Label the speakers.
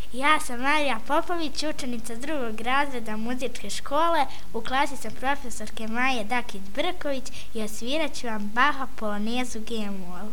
Speaker 1: Ja sam Marija Popović, učenica 2. razreda muzičke škole. U klasi sam profesorke Maje Dakić-Brković i osvirat ću vam Baha polonezu G-mol.